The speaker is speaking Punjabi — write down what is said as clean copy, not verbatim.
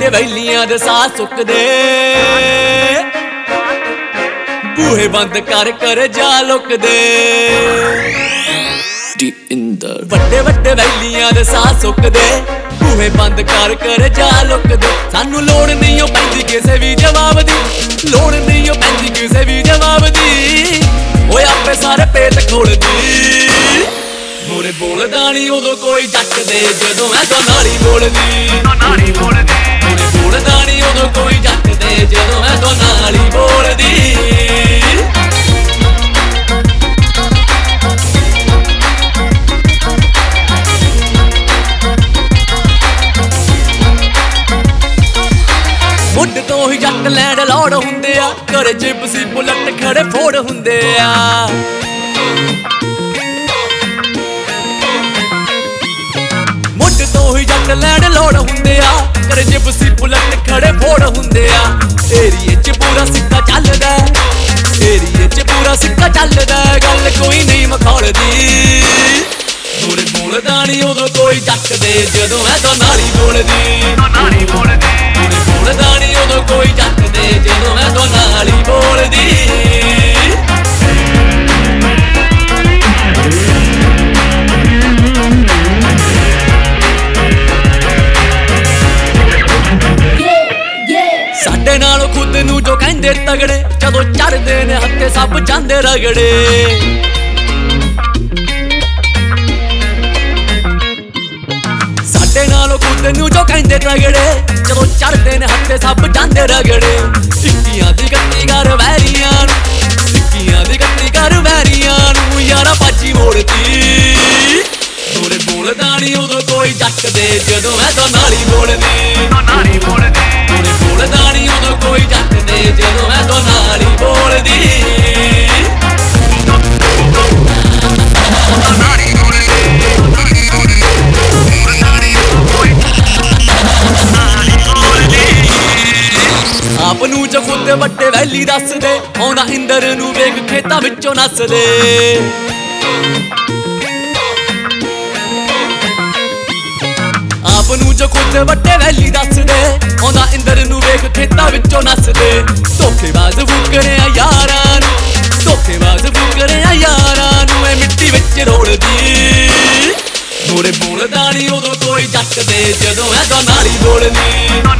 ਵੱਡੇ ਵੈਲੀਆਂ ਦੇ ਸਾਹ ਸੁੱਕਦੇ ਬੂਹੇ ਬੰਦ ਕਰ ਕਰ ਜਾ ਲੁਕਦੇ ਵੱਡੇ ਵੱਡੇ ਵੈਲੀਆਂ ਦੇ ਸਾਹ ਸੁੱਕਦੇ ਬੂਹੇ ਬੰਦ ਕਰ ਕਰ ਜਾ ਲੁਕਦੇ ਸਾਨੂੰ ਲੋੜ ਨਹੀਂ ਓ ਪੈਂਦੀ ਕਿਸੇ ਵੀ ਜਵਾਬ ਦੀ ਲੋੜ ਨਹੀਂ ਓ ਪੈਂਦੀ ਕਿਸੇ ਵੀ ਜਵਾਬ ਦੀ ਓਏ ਆਪੇ ਸਾਰੇ ਪੇਟ ਖੋਲਦੀ ਮੋਰੇ ਬੋਲਦਾ ਨੀ ਉਦੋਂ ਕੋਈ ਜੱਟ ਦੇ ਜਦੋਂ ਮੈਂ ਤੋਂ ਨਾਲੀ ਬੋਲਦੀ ਮੋਰੇ ਬੋਲਦਾ ਨੀ ਉਦੋਂ ਕੋਈ ਜੱਟ ਦੇ ਜਦੋਂ ਮੈਂ ਤੋਂ ਨਾਲੀ ਬੋਲਦੀ ਮੁੱਢ ਤੋਂ ਹੀ ਜੱਟ ਲੈਣ ਲੋੜ ਹੁੰਦੇ ਆ ਘਰੇ ਜਿਪਸੀ ਬੁਲਟ ਖੜੇ ਫੋੜ ਹੁੰਦੇ ਆ ਮੁੱਢ ਤੋਂ ਹੀ ਜੱਟ ਲੈਣ ਲੋੜ ਹੁੰਦੇ ਆ ਘਰੇ ਜਿਪਸੀ ਬੁਲਟ ਖੜੇ ਫੋੜ ਹੁੰਦੇ ਆ ਏਰੀਏ 'ਚ ਪੂਰਾ ਸਿੱਕਾ ਚੱਲਦਾ ਏਰੀਏ 'ਚ ਪੂਰਾ ਸਿੱਕਾ ਚੱਲਦਾ ਗੱਲ ਕੋਈ ਨਹੀਂ ਮਖੌਲਦੀ ਮੋਰੇ ਬੋਲਦਾ ਨੀ ਉਦੋਂ ਕੋਈ ਜੱਟ ਦੇ ਜਦੋਂ ਮੈਂ ਤੋਂ ਨਾਲੀ ਬੋਲਦੀ ਬੋਲਦਾ ਨੀ ਉਦੋਂ ਕੋਈ ਜੱਟ ਦੇ ਜਦੋਂ ਮੈਂ ਤੋਂ ਨਾਲੀ ਬੋਲਦੀ ਸਾਡੇ ਨਾਲੋਂ ਖੁਦ ਨੂੰ ਜੋ ਕਹਿੰਦੇ ਤਗੜੇ ਜਦੋਂ ਚੜਦੇ ਨੇ ਹੱਥੇ ਸਭ ਜਾਂਦੇ ਰਗੜੇ ਸਾਡੇ ਨਾਲੋਂ ਖੁਦ ਨੂੰ ਜੋ ਕਹਿੰਦੇ ਤਗੜੇ ਜਦੋਂ ਚੜਦੇ ਨੇ ਹੱਥੇ ਸਭ ਜਾਂਦੇ ਰਗੜੇ ਟਿੱਕੀਆਂ ਦੀ ਗੱਤੀ ਕਰ ਵੈਰੀਆਂ ਨੂੰ ਟਿੱਕੀਆਂ ਦੀ ਗੱਤੀ ਕਰ ਵੈਰੀਆਂ ਨੂੰ ਯਾਰਾ ਬਾਜੀ ਮੋੜਦੀ ਮੋਰੇ ਬੋਲਦਾ ਨੀ ਉਦੋਂ ਕੋਈ ਜੱਟ ਦੇ ਜਦੋਂ ਮੈਂ ਤੋਂ ਨਾਲੀ ਬੋਲਦੀ ਮੋਰੇ ਬੋਲਦਾ ਨੀ ਉਦੋਂ ਕੋਈ ਜੱਟ ਦੇ ਜਦੋਂ ਮੈਂ ਤੋਂ ਨਾਲੀ ਬੋਲਦੀ ਆਪ ਨੂੰ ਜੋ ਖੁਦ ਵੱਡੇ ਵੈਲੀ ਦੱਸਦੇ ਆਉਂਦਾ ਇੰਦਰ ਨੂੰ ਵੇਖ ਖੇਤਾਂ ਵਿੱਚੋਂ ਨੱਸਦੇ ਆਪ ਨੂੰ ਜੋ ਖੁਦ ਵੱਡੇ ਵੈਲੀ ਦੱਸਦੇ ਆਉਂਦਾ ਇੰਦਰ ਨੂੰ ਵੇਖ ਖੇਤਾਂ ਵਿੱਚੋਂ ਨੱਸਦੇ ਧੋਖੇਬਾਜ਼ ਫੁਕਰਿਆ ਯਾਰਾਂ ਨੂੰ ਧੋਖੇਬਾਜ਼ ਫੁਕਰਿਆ ਯਾਰਾਂ ਨੂੰ ਐ ਮਿੱਟੀ ਵਿੱਚ ਰੋਲਦੀ ਮੋਰੇ ਬੋਲਦਾ ਨੀ ਉਦੋਂ ਕੋਈ ਜੱਟ ਦੇ ਜਦੋਂ ਮੈਂ ਤੋਂ ਨਾਲੀ ਬੋਲਦੀ